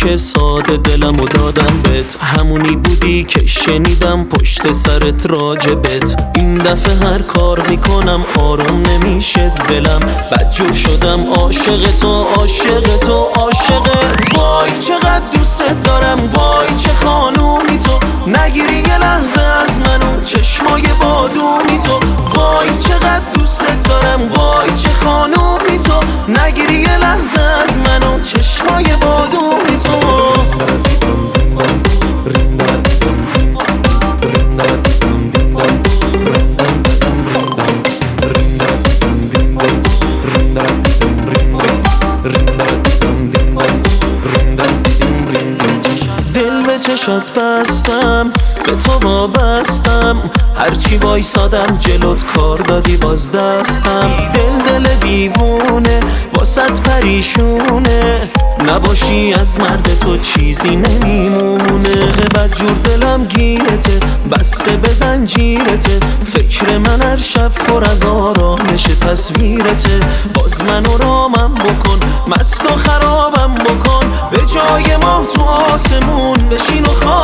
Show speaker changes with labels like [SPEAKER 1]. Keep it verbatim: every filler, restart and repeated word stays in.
[SPEAKER 1] که ساده دلم و دادم بهت، همونی بودی که شنیدم پشت سرت راجبت. این دفعه هر کار میکنم آروم نمیشه دلم، بدجور شدم عاشق تو عاشق تو عاشقت. وای چقدر دوست دارم، وای چه خانومی تو، نگیری یه لحظه از منو چشمای بادومی تو. وای چقدر دوست دارم، وای چه خانومی تو، نگیری یه لحظه از منو چشمای بادومی تو. دل به چشات بستم، به تو وابستم، هرچی وایسادم جلوت کار دادی باز دستم. دل دل دیوونه واسط پریشونه، نباشی از مرد تو چیزی نمیمونه. بدجور دلم گیرته بسته به زنجیرته، فکر من هر شب پر از آرامش تصویرته. باز منو رامم بکن، مست و خرابم بکن، به جای ماه تو آسمون بشین و خواب